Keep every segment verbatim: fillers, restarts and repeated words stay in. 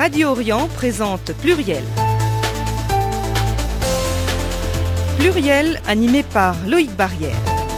Radio Orient présente Pluriel. Pluriel animé par Loïc Barrière.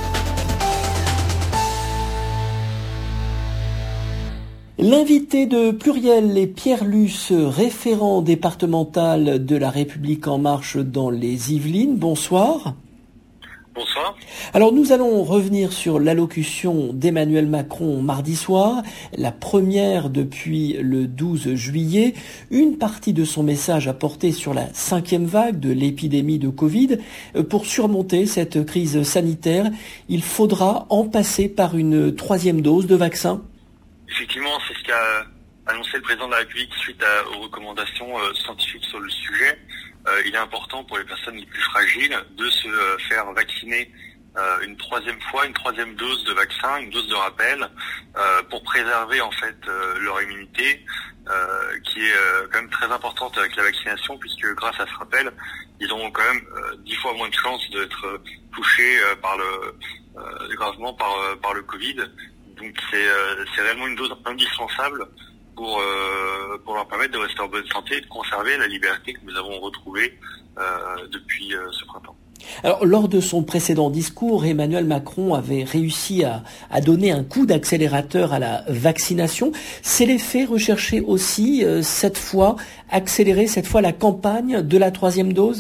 L'invité de Pluriel est Pierre Luce, référent départemental de La République En Marche dans les Yvelines. Bonsoir. Bonsoir. Alors nous allons revenir sur l'allocution d'Emmanuel Macron mardi soir, la première depuis le douze juillet. Une partie de son message a porté sur la cinquième vague de l'épidémie de Covid. Pour surmonter cette crise sanitaire, il faudra en passer par une troisième dose de vaccin. Effectivement, c'est ce qu'a annoncé le président de la République suite à, aux recommandations euh, scientifiques sur le sujet. Euh, il est important pour les personnes les plus fragiles de se euh, faire vacciner euh, une troisième fois, une troisième dose de vaccin, une dose de rappel, euh, pour préserver en fait euh, leur immunité, euh, qui est euh, quand même très importante avec la vaccination, puisque grâce à ce rappel, ils auront quand même euh, dix fois moins de chances d'être touchés euh, par le euh, gravement par euh, par le Covid. Donc c'est euh, c'est réellement une dose indispensable pour euh, pour leur permettre de rester en bonne santé et de conserver la liberté que nous avons retrouvée euh, depuis euh, ce printemps. Alors, lors de son précédent discours, Emmanuel Macron avait réussi à, à donner un coup d'accélérateur à la vaccination. C'est l'effet recherché aussi, euh, cette fois, accélérer cette fois la campagne de la troisième dose ?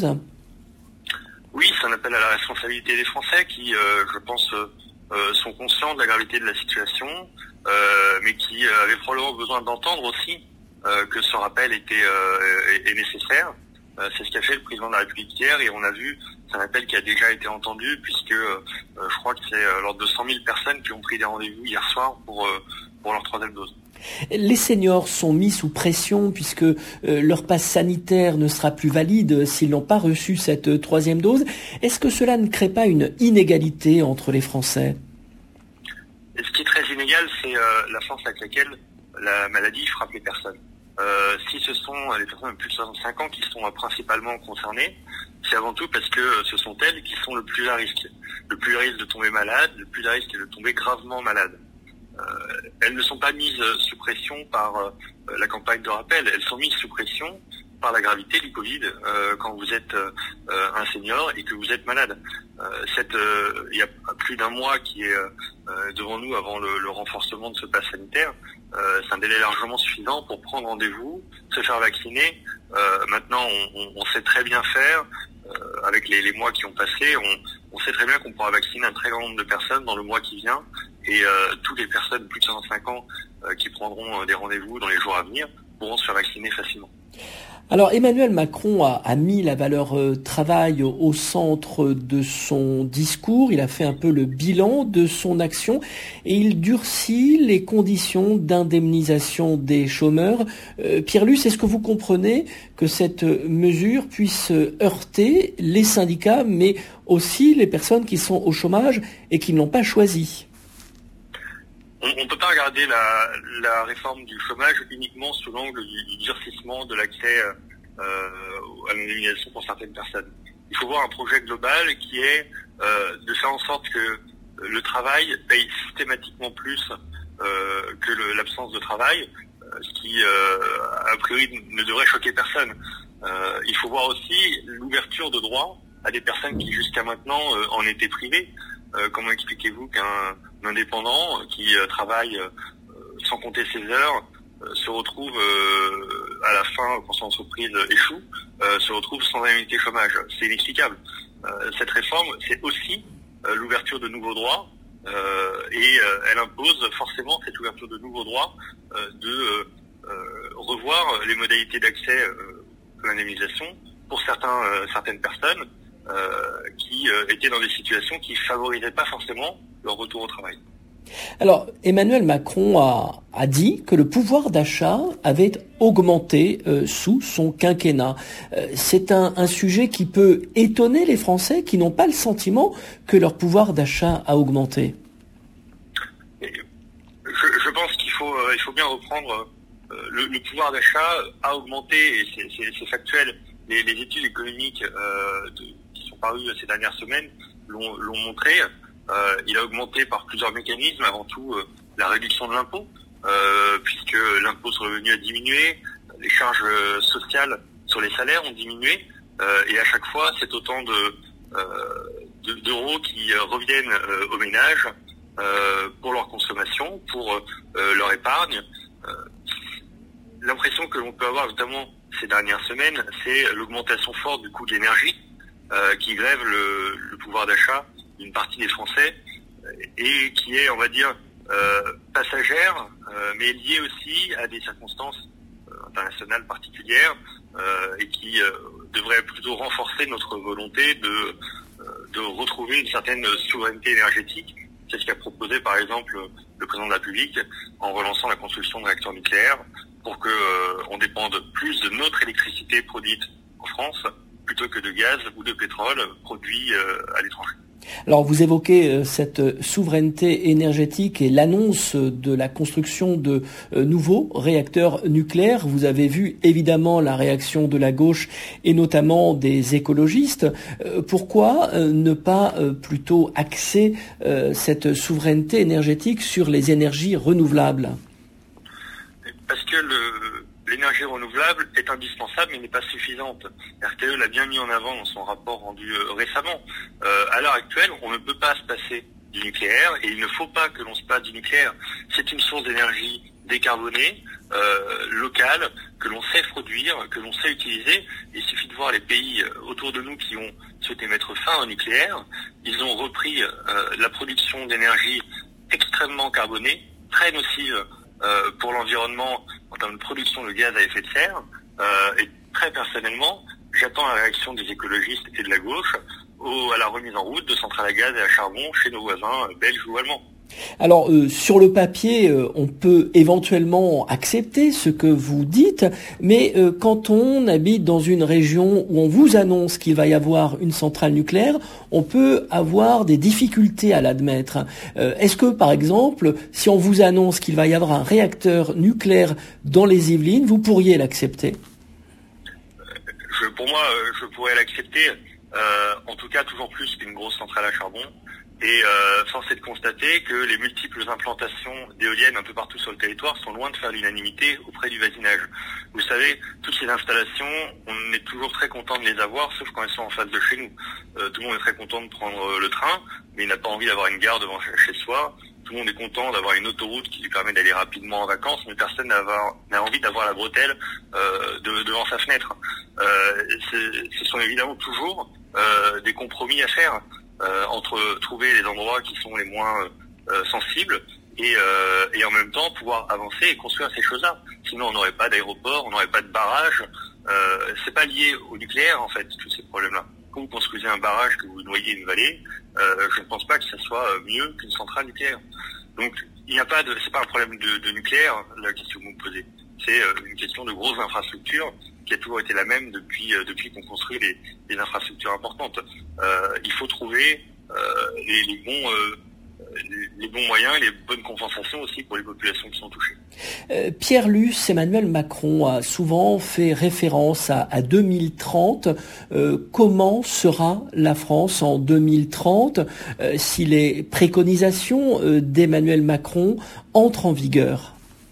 Oui, c'est un appel à la responsabilité des Français qui, euh, je pense, euh, euh, sont conscients de la gravité de la situation, euh, mais qui euh, avaient probablement besoin d'entendre aussi euh, que ce rappel était euh, est, est nécessaire. Euh, c'est ce qu'a fait le président de la République hier, et on a vu, c'est un appel qui a déjà été entendu, puisque euh, je crois que c'est euh, l'ordre de cent mille personnes qui ont pris des rendez-vous hier soir pour, euh, pour leur troisième dose. Les seniors sont mis sous pression puisque euh, leur passe sanitaire ne sera plus valide s'ils n'ont pas reçu cette euh, troisième dose. Est-ce que cela ne crée pas une inégalité entre les Français ? Et ce qui est très inégal, c'est euh, la force avec laquelle la maladie frappe les personnes. Euh, si ce sont les personnes de plus de soixante-cinq ans qui sont euh, principalement concernées, c'est avant tout parce que euh, ce sont elles qui sont le plus à risque. Le plus à risque de tomber malade, le plus à risque de tomber gravement malade. Euh, elles ne sont pas mises sous pression par euh, la campagne de rappel, elles sont mises sous pression par la gravité du Covid euh, quand vous êtes euh, un senior et que vous êtes malade. Euh, cette, euh, il y a plus d'un mois qui est euh, devant nous avant le, le renforcement de ce pass sanitaire. Euh, c'est un délai largement suffisant pour prendre rendez-vous, se faire vacciner. Euh, maintenant, on, on, on sait très bien faire. Euh, avec les, les mois qui ont passé, on, on sait très bien qu'on pourra vacciner un très grand nombre de personnes dans le mois qui vient. Et euh, toutes les personnes de plus de soixante-cinq ans euh, qui prendront euh, des rendez-vous dans les jours à venir pourront se faire vacciner facilement. Alors Emmanuel Macron a, a mis la valeur euh, travail au, au centre de son discours. Il a fait un peu le bilan de son action et il durcit les conditions d'indemnisation des chômeurs. Euh, Pierre Luce, est-ce que vous comprenez que cette mesure puisse heurter les syndicats, mais aussi les personnes qui sont au chômage et qui ne l'ont pas choisi ? On ne peut pas regarder la, la réforme du chômage uniquement sous l'angle du, du durcissement de l'accès euh, à l'indemnisation pour certaines personnes. Il faut voir un projet global qui est euh, de faire en sorte que le travail paye systématiquement plus euh, que le, l'absence de travail, euh, ce qui, euh, a priori, ne devrait choquer personne. Euh, il faut voir aussi l'ouverture de droits à des personnes qui, jusqu'à maintenant, euh, en étaient privées. Euh, comment expliquez-vous qu'un indépendant qui euh, travaille euh, sans compter ses heures euh, se retrouve euh, à la fin, quand son entreprise échoue, euh, se retrouve sans indemnité chômage? C'est inexplicable. Euh, cette réforme, c'est aussi euh, l'ouverture de nouveaux droits euh, et euh, elle impose forcément cette ouverture de nouveaux droits euh, de euh, revoir les modalités d'accès euh, à l'indemnisation pour certains, euh, certaines personnes Euh, qui euh, étaient dans des situations qui favorisaient pas forcément leur retour au travail. Alors, Emmanuel Macron a, a dit que le pouvoir d'achat avait augmenté euh, sous son quinquennat. Euh, c'est un, un sujet qui peut étonner les Français qui n'ont pas le sentiment que leur pouvoir d'achat a augmenté. Et je, je pense qu'il faut, euh, il faut bien reprendre euh, le, le pouvoir d'achat a augmenté, et c'est, c'est, c'est factuel. Les, les études économiques euh, de, qui sont parues ces dernières semaines l'ont, l'ont montré. Euh, il a augmenté par plusieurs mécanismes, avant tout euh, la réduction de l'impôt, euh, puisque l'impôt sur le revenu a diminué, les charges sociales sur les salaires ont diminué, euh, et à chaque fois, c'est autant de, euh, de d'euros qui reviennent euh, aux ménages euh, pour leur consommation, pour euh, leur épargne. Euh, l'impression que l'on peut avoir, notamment ces dernières semaines, c'est l'augmentation forte du coût de l'énergie euh, qui grève le, le pouvoir d'achat d'une partie des Français et qui est, on va dire, euh, passagère, euh, mais liée aussi à des circonstances euh, internationales particulières euh, et qui euh, devrait plutôt renforcer notre volonté de, euh, de retrouver une certaine souveraineté énergétique. C'est ce qu'a proposé par exemple le président de la République en relançant la construction de réacteurs nucléaires pour que euh, on dépende plus de notre électricité produite en France plutôt que de gaz ou de pétrole produit euh, à l'étranger. Alors vous évoquez cette souveraineté énergétique et l'annonce de la construction de nouveaux réacteurs nucléaires. Vous avez vu évidemment la réaction de la gauche et notamment des écologistes. Pourquoi ne pas plutôt axer cette souveraineté énergétique sur les énergies renouvelables ? Parce que le... l'énergie renouvelable est indispensable mais n'est pas suffisante. R T E l'a bien mis en avant dans son rapport rendu euh, récemment. Euh, à l'heure actuelle, on ne peut pas se passer du nucléaire et il ne faut pas que l'on se passe du nucléaire. C'est une source d'énergie décarbonée, euh, locale, que l'on sait produire, que l'on sait utiliser. Il suffit de voir les pays autour de nous qui ont souhaité mettre fin au nucléaire. Ils ont repris euh, la production d'énergie extrêmement carbonée, très nocive euh, pour l'environnement en termes de production de gaz à effet de serre, euh, et très personnellement, j'attends la réaction des écologistes et de la gauche au, à la remise en route de centrales à gaz et à charbon chez nos voisins euh, belges ou allemands. Alors, euh, sur le papier, euh, on peut éventuellement accepter ce que vous dites, mais euh, quand on habite dans une région où on vous annonce qu'il va y avoir une centrale nucléaire, on peut avoir des difficultés à l'admettre. Euh, est-ce que, par exemple, si on vous annonce qu'il va y avoir un réacteur nucléaire dans les Yvelines, vous pourriez l'accepter ? je, Pour moi, je pourrais l'accepter, euh, en tout cas toujours plus qu'une grosse centrale à charbon. Et euh, force est de constater que les multiples implantations d'éoliennes un peu partout sur le territoire sont loin de faire l'unanimité auprès du voisinage. Vous savez, toutes ces installations, on est toujours très content de les avoir, sauf quand elles sont en face de chez nous. Euh, tout le monde est très content de prendre le train, mais il n'a pas envie d'avoir une gare devant chez soi. Tout le monde est content d'avoir une autoroute qui lui permet d'aller rapidement en vacances, mais personne n'a envie d'avoir la bretelle euh, de, devant sa fenêtre. Euh, ce sont évidemment toujours euh, des compromis à faire. Euh, entre trouver les endroits qui sont les moins euh, sensibles et, euh, et en même temps pouvoir avancer et construire ces choses-là. Sinon, on n'aurait pas d'aéroport, on n'aurait pas de barrage. Euh, c'est pas lié au nucléaire, en fait, tous ces problèmes-là. Quand vous construisez un barrage, que vous noyez une vallée, euh, je ne pense pas que ça soit mieux qu'une centrale nucléaire. Donc, il n'y a pas de, c'est pas un problème de, de nucléaire, la question que vous me posez. C'est euh, une question de grosses infrastructures qui a toujours été la même depuis euh, depuis qu'on construit les, les infrastructures importantes. Euh, il faut trouver euh, les, les bons euh, les, les bons moyens et les bonnes compensations aussi pour les populations qui sont touchées. Euh, Pierre Luce, Emmanuel Macron a souvent fait référence à, à deux mille trente. Euh, comment sera la France en deux mille trente euh, si les préconisations euh, d'Emmanuel Macron entrent en vigueur?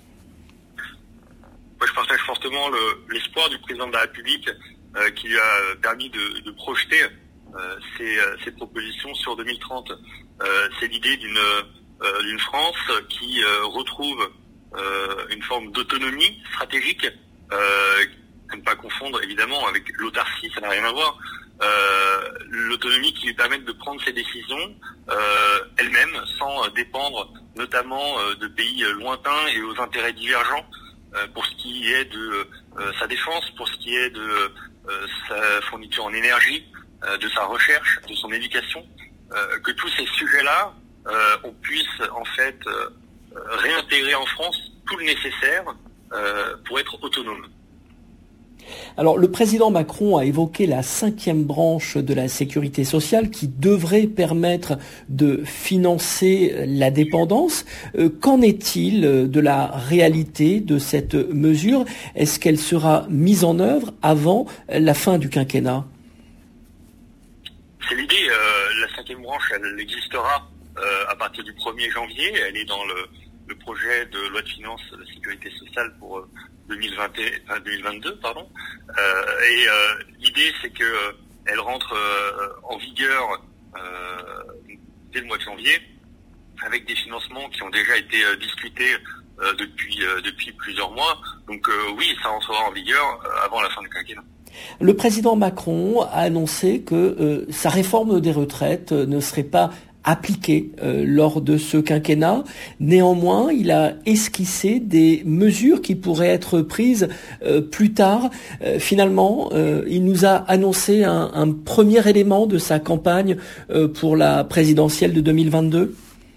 Moi, je partage fortement le, l'espoir du président de la République euh, qui lui a permis de, de projeter euh, ses, ses propositions sur deux mille trente. Euh, c'est l'idée d'une, euh, d'une France qui euh, retrouve euh, une forme d'autonomie stratégique, euh, à ne pas confondre évidemment avec l'autarcie, ça n'a rien à voir. Euh, l'autonomie qui lui permette de prendre ses décisions euh, elle-même sans dépendre notamment euh, de pays lointains et aux intérêts divergents. Pour ce qui est de euh, sa défense, pour ce qui est de euh, sa fourniture en énergie, euh, de sa recherche, de son éducation, euh, que tous ces sujets-là, euh, on puisse en fait euh, réintégrer en France tout le nécessaire euh, pour être autonome. Alors, le président Macron a évoqué la cinquième branche de la sécurité sociale qui devrait permettre de financer la dépendance. Euh, qu'en est-il de la réalité de cette mesure? Est-ce qu'elle sera mise en œuvre avant la fin du quinquennat? C'est l'idée. Euh, la cinquième branche, elle existera euh, à partir du premier janvier. Elle est dans le, le projet de loi de finances de la sécurité sociale pour euh, deux mille vingt et, enfin, deux mille vingt-deux, pardon. Euh, et euh, l'idée, c'est que euh, elle rentre euh, en vigueur euh, dès le mois de janvier, avec des financements qui ont déjà été euh, discutés euh, depuis euh, depuis plusieurs mois. Donc euh, oui, ça entrera en vigueur euh, avant la fin du quinquennat. Le président Macron a annoncé que euh, sa réforme des retraites euh, ne serait pas appliquée euh, lors de ce quinquennat. Néanmoins, il a esquissé des mesures qui pourraient être prises euh, plus tard. Euh, finalement, euh, il nous a annoncé un, un premier élément de sa campagne euh, pour la présidentielle de deux mille vingt-deux.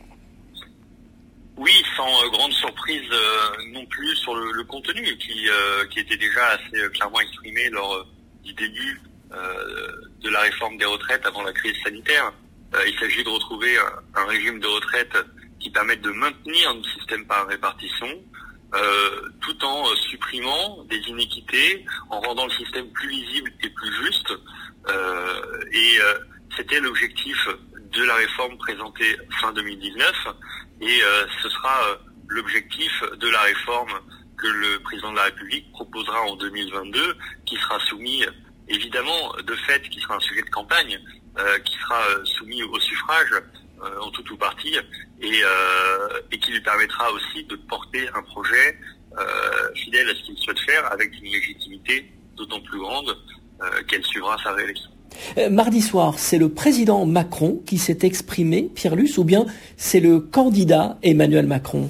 Oui, sans euh, grande surprise euh, non plus sur le, le contenu qui, euh, qui était déjà assez euh, clairement exprimé lors euh, du début euh, de la réforme des retraites avant la crise sanitaire. Euh, il s'agit de retrouver un, un régime de retraite qui permette de maintenir un système par répartition euh, tout en euh, supprimant des inéquités, en rendant le système plus lisible et plus juste. Euh, et euh, c'était l'objectif de la réforme présentée fin deux mille dix-neuf. Et euh, ce sera euh, l'objectif de la réforme que le président de la République proposera en deux mille vingt-deux, qui sera soumis, évidemment, de fait, qui sera un sujet de campagne, euh, qui sera euh, soumis au suffrage euh, en tout ou partie, et, euh, et qui lui permettra aussi de porter un projet euh, fidèle à ce qu'il souhaite faire, avec une légitimité d'autant plus grande euh, qu'elle suivra sa réélection. Euh, mardi soir, c'est le président Macron qui s'est exprimé, Pierre Luce, ou bien c'est le candidat Emmanuel Macron?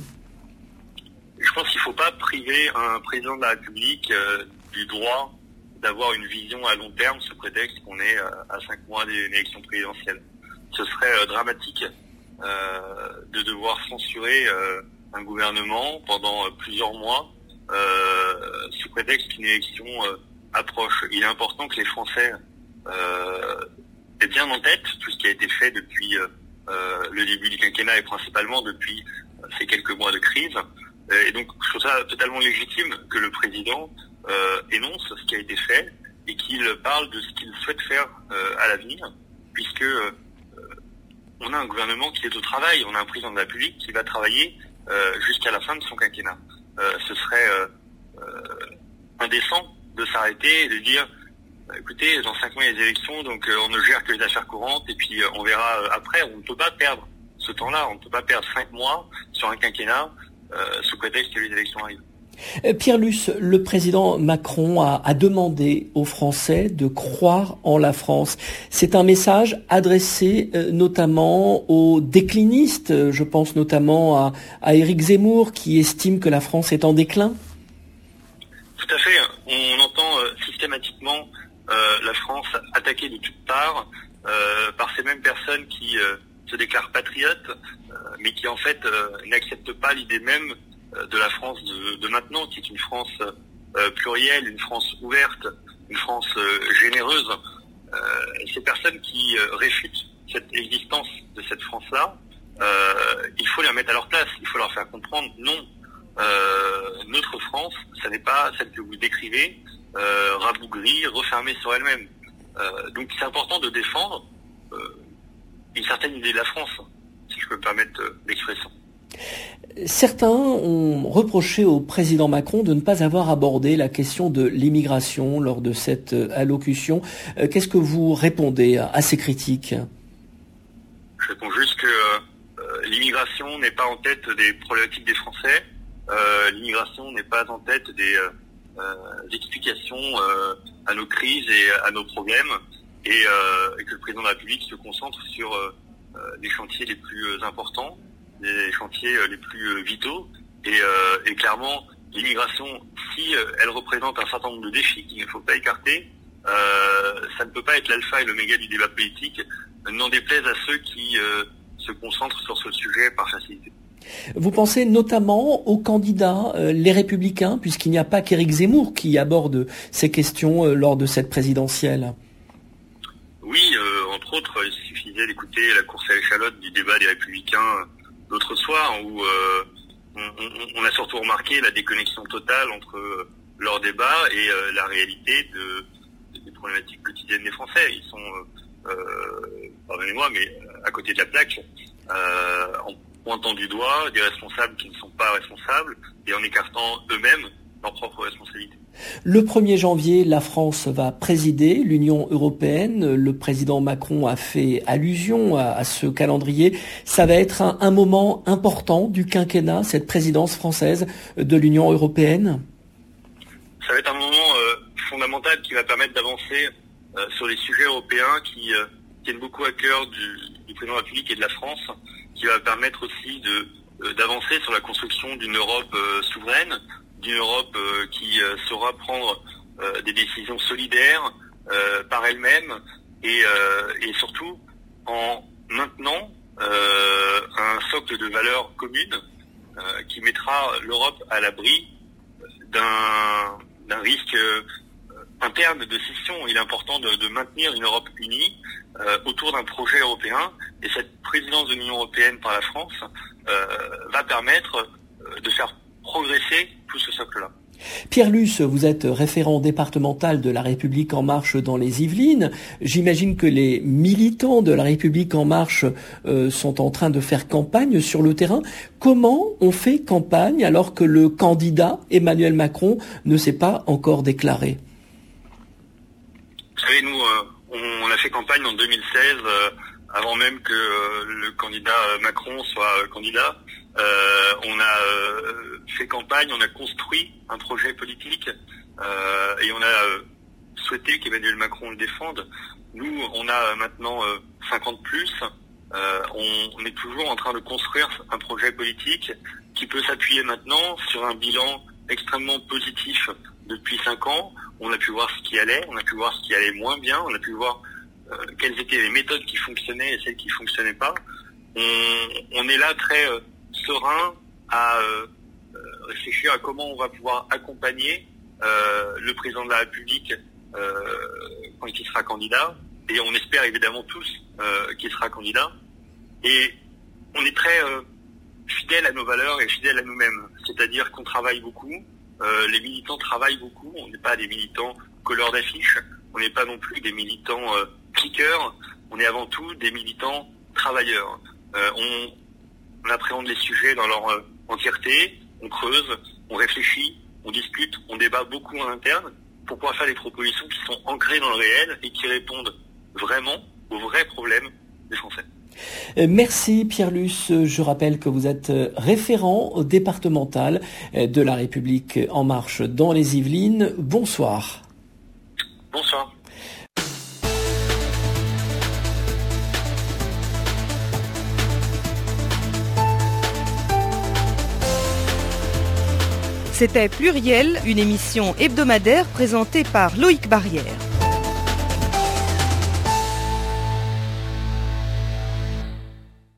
Je pense qu'il ne faut pas priver un président de la République euh, du droit d'avoir une vision à long terme sous prétexte qu'on est euh, à cinq mois d'une élection présidentielle. Ce serait euh, dramatique euh, de devoir censurer euh, un gouvernement pendant euh, plusieurs mois euh, sous prétexte qu'une élection euh, approche. Il est important que les Français Euh, est bien en tête tout ce qui a été fait depuis euh, euh, le début du quinquennat et principalement depuis euh, ces quelques mois de crise. Euh, et donc je trouve ça totalement légitime que le président euh, énonce ce qui a été fait et qu'il parle de ce qu'il souhaite faire euh, à l'avenir, puisque euh, on a un gouvernement qui est au travail, on a un président de la République qui va travailler euh, jusqu'à la fin de son quinquennat. Euh, ce serait euh, euh, indécent de s'arrêter et de dire écoutez, dans cinq mois, il y a des élections, donc euh, on ne gère que les affaires courantes, et puis euh, on verra euh, après. On ne peut pas perdre ce temps-là, on ne peut pas perdre cinq mois sur un quinquennat euh, sous prétexte que les élections arrivent. Pierre Luce, le président Macron a, a demandé aux Français de croire en la France. C'est un message adressé euh, notamment aux déclinistes. Je pense notamment à, à Éric Zemmour, qui estime que la France est en déclin. Tout à fait. On entend euh, systématiquement Euh, la France attaquée de toutes parts euh, par ces mêmes personnes qui euh, se déclarent patriotes, euh, mais qui en fait euh, n'acceptent pas l'idée même euh, de la France de, de maintenant, qui est une France euh, plurielle, une France ouverte, une France euh, généreuse. Euh, et ces personnes qui euh, réfutent cette existence de cette France-là, euh, il faut les remettre à leur place, il faut leur faire comprendre non, euh, notre France, ça n'est pas celle que vous décrivez, Euh, rabougrie, refermée sur elle-même. Euh, donc c'est important de défendre euh, une certaine idée de la France, si je peux me permettre euh, l'expression. Certains ont reproché au président Macron de ne pas avoir abordé la question de l'immigration lors de cette euh, allocution. Euh, qu'est-ce que vous répondez à, à ces critiques? Je réponds juste que euh, l'immigration n'est pas en tête des problématiques des Français. Euh, l'immigration n'est pas en tête des euh, Euh, explications euh, à nos crises et à nos problèmes, et, euh, et que le président de la République se concentre sur euh, les chantiers les plus importants, les chantiers les plus vitaux, et, euh, et clairement l'immigration, si elle représente un certain nombre de défis qu'il ne faut pas écarter, euh, ça ne peut pas être l'alpha et l'oméga du débat politique, n'en déplaise à ceux qui euh, se concentrent sur ce sujet par facilité. Vous pensez notamment aux candidats, euh, les Républicains, puisqu'il n'y a pas qu'Éric Zemmour qui aborde ces questions euh, lors de cette présidentielle. Oui, euh, entre autres, il suffisait d'écouter la course à l'échalote du débat des Républicains l'autre soir, où euh, on, on, on a surtout remarqué la déconnexion totale entre leur débat et euh, la réalité de, de, des problématiques quotidiennes des Français. Ils sont, euh, pardonnez-moi, mais à côté de la plaque, euh, en pointant du doigt des responsables qui ne sont pas responsables et en écartant eux-mêmes leurs propres responsabilités. Le premier janvier, la France va présider l'Union européenne. Le président Macron a fait allusion à, à ce calendrier. Ça va être un, un moment important du quinquennat, cette présidence française de l'Union européenne. Ça va être un moment euh, fondamental qui va permettre d'avancer euh, sur les sujets européens qui euh, tiennent beaucoup à cœur du, du président de la République et de la France, qui va permettre aussi de d'avancer sur la construction d'une Europe euh, souveraine, d'une Europe euh, qui euh, saura prendre euh, des décisions solidaires euh, par elle-même et, euh, et surtout en maintenant euh, un socle de valeurs communes euh, qui mettra l'Europe à l'abri d'un, d'un risque euh, interne de scission. Il est important de, de maintenir une Europe unie euh, autour d'un projet européen, et cette présidence de l'Union européenne par la France euh, va permettre euh, de faire progresser tout ce socle-là. Pierre Luce, vous êtes référent départemental de La République En Marche dans les Yvelines. J'imagine que les militants de La République En Marche euh, sont en train de faire campagne sur le terrain. Comment on fait campagne alors que le candidat Emmanuel Macron ne s'est pas encore déclaré ? Vous savez, nous, euh, on, on a fait campagne en deux mille seize, euh, avant même que euh, le candidat Macron soit euh, candidat. Euh, on a euh, fait campagne, on a construit un projet politique euh, et on a euh, souhaité qu'Emmanuel Macron le défende. Nous, on a maintenant euh, cinquante plus. Euh, on, on est toujours en train de construire un projet politique qui peut s'appuyer maintenant sur un bilan extrêmement positif depuis cinq ans. On a pu voir ce qui allait, on a pu voir ce qui allait moins bien, on a pu voir euh, quelles étaient les méthodes qui fonctionnaient et celles qui fonctionnaient pas. On, on est là très euh, serein à euh, réfléchir à comment on va pouvoir accompagner euh, le président de la République euh, quand il sera candidat, et on espère évidemment tous euh, qu'il sera candidat. Et on est très euh, fidèles à nos valeurs et fidèles à nous-mêmes, c'est-à-dire qu'on travaille beaucoup. Euh, les militants travaillent beaucoup, on n'est pas des militants couleurs d'affiches, on n'est pas non plus des militants euh, cliqueurs, on est avant tout des militants travailleurs. Euh, on, on appréhende les sujets dans leur euh, entièreté, on creuse, on réfléchit, on discute, on débat beaucoup en interne pour pouvoir faire des propositions qui sont ancrées dans le réel et qui répondent vraiment aux vrais problèmes des Français. Merci Pierre Luce. Je rappelle que vous êtes référent départemental de La République En Marche dans les Yvelines. Bonsoir. Bonsoir. C'était Pluriel, une émission hebdomadaire présentée par Loïc Barrière.